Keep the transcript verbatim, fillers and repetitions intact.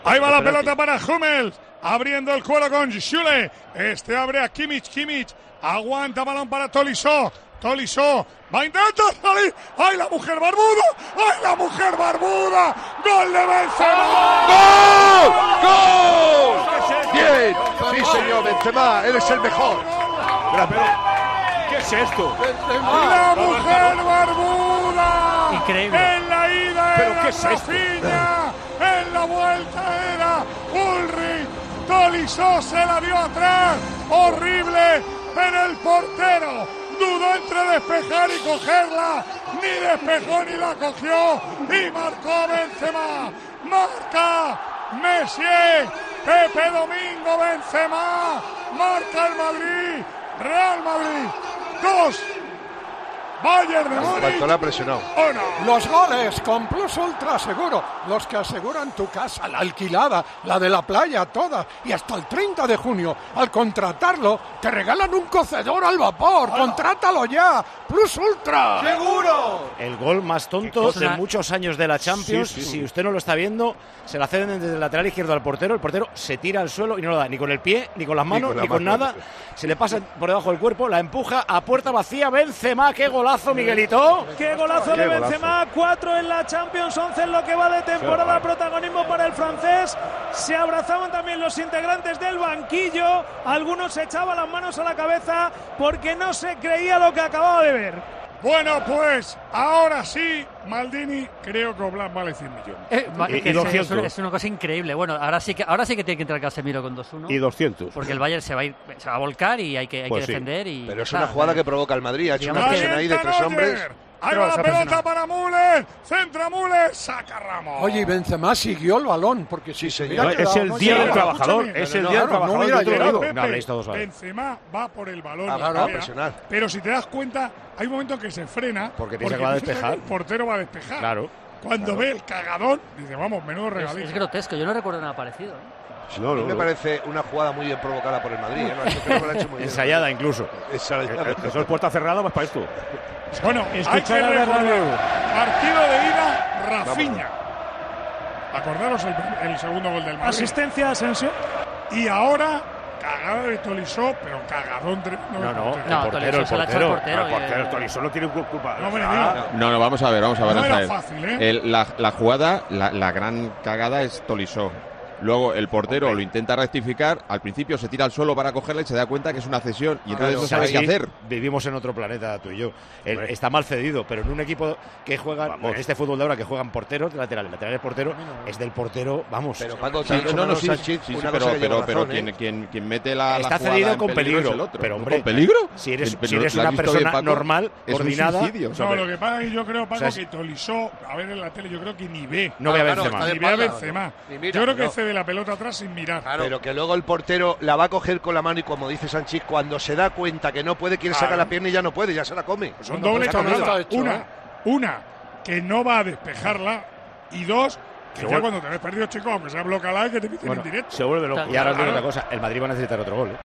Ahí va la pelota para Hummels, abriendo el cuero con Schüle. Este abre a Kimmich, Kimmich aguanta, balón para Tolisso. Tolisso va a intentar salir. ¡Ay, la mujer barbuda! ¡Ay, la mujer barbuda! ¡Gol de Benzema! ¡Gol! ¡Gol! Bien, sí señor, Benzema, eres el mejor. ¿Qué es esto? ¡La mujer barbuda! Increíble. En la ida ¿Pero era qué es esto? Rafinha, en la vuelta era Ulrich. Tolisso se la dio atrás. Horrible, pero el portero dudó entre despejar y cogerla. Ni despejó ni la cogió. Y marcó Benzema. Marca Messier. Pepe Domingo Benzema. Marca el Madrid. Real Madrid. Dos. Bayern de Múnich. La ha presionado. Uno. Los goles con Plus Ultra Seguro, los que aseguran tu casa, la alquilada, la de la playa, toda. Y hasta el treinta de junio, al contratarlo, te regalan un cocedor al vapor. ¡Contrátalo ya! ¡Plus Ultra! ¡Seguro! El gol más tonto de una... muchos años de la Champions. Sí, sí, sí. Si usted no lo está viendo, se la ceden desde el lateral izquierdo al portero. El portero se tira al suelo y no lo da ni con el pie, ni con las manos, ni con, ni con nada. Se le pasa por debajo del cuerpo, la empuja a puerta vacía. Benzema, qué golazo, Miguelito. Qué golazo de Benzema, cuatro en la Champions, once en lo que va de temporada, protagonismo para el francés. Se abrazaban también los integrantes del banquillo, algunos se echaban las manos a la cabeza porque no se creía lo que acababa de ver. Bueno, pues ahora sí, Maldini, creo que Oblak vale cien millones. Eh, va, Y- es, que y es, doscientos. una, es una cosa increíble. Bueno, ahora sí que ahora sí que tiene que entrar Casemiro con dos uno. Y doscientos. Porque el Bayern se va a ir, se va a volcar y hay que, hay Pues que sí. defender. Y Pero es ya una está. jugada que provoca el Madrid. Ha hecho Digamos una que- presión ahí de tres Neuer. hombres. Ahí Pero va la se ha pelota presionado. para Müller. Centra Müller. Saca Ramos. Oye, y Benzema siguió el balón, porque si Sí, se señor. hubiera Es quedado, el no día del llegaba. trabajador. Escúchame. Es el No, día del claro, no trabajador. hubiera yo te lo llegado. digo. Pepe, No habléis todos, vale. Benzema va por el balón. Ah, lo claro, que a sea. presionar. Pero si te das cuenta, hay un momento que se frena. Porque piensa que va a piensa despejar. que El portero va a despejar. Claro. Cuando ve el cagadón, dice, vamos, menudo Es, regalito. es grotesco, yo no recuerdo nada parecido. ¿eh? No, A mí no, me no. parece una jugada muy bien provocada por el Madrid. ¿eh? No, eso creo que lo ha hecho muy bien. Ensayada incluso. Ensayada. Eh, Eso es puerta cerrada, más para esto. Bueno, hay que Escuchar a recordar. Bernabéu. Partido de ida, Rafinha. Acordaros el, el segundo gol del Madrid. Asistencia a Asensio. Y ahora, cagada de Tolisso, pero cagadón tremendo. No, no, el No, portero, el Tolisso se la ha hecho al portero. portero. El portero, y- Tolisso no tiene culpa. No me Ah, digas. No, no, vamos a ver, vamos a ver. No vamos a era ver. fácil, ¿eh? El- la, la jugada, la, la gran cagada es Tolisso. Luego el portero lo intenta rectificar, al principio se tira al suelo para cogerla y se da cuenta que es una cesión y entonces no sabe qué Así hacer. Vivimos en otro planeta, tú y yo. El- Hombre. está mal cedido, pero en un equipo que juega, Vamos. en este fútbol de ahora que juegan porteros, laterales, laterales portero, es del portero, vamos. Pero Paco, Sí, te ha dicho no, no, Manolo sí, Sánchez sí, sí, una pero, cosa que pero, lleva pero razón, quien, ¿eh? quien, quien mete la, la Está jugada cedido en con peligro es peligro, el otro. pero, hombre, ¿con peligro? si eres, Pero si ¿lo eres has una visto persona bien, Paco? normal, Es un coordinada, suicidio. No, lo que pasa es que yo creo, Paco, O sea, es- que Tolisso, a ver en la tele, yo creo que ni ve. no ve a Ah, claro, Benzema. está de Ni ve a espalda, Benzema. ¿no? Ni mira, Yo creo que no. cede la pelota atrás sin mirar. Pero que luego el portero la va a coger con la mano y, como dice Sánchez, cuando se da cuenta que no puede, quiere sacar Claro. la pierna y ya no puede, ya se la come. Son No, dobles esto no está cagadas. hecho, Una, ¿eh? una, que no va a despejarla. Y dos, que Se ya vuelve- cuando te ves perdido, chico, aunque sea bloqueada, que te piten Bueno, en directo. Se vuelve loco. Y ahora os digo otra cosa, el Madrid va a necesitar otro gol, ¿eh?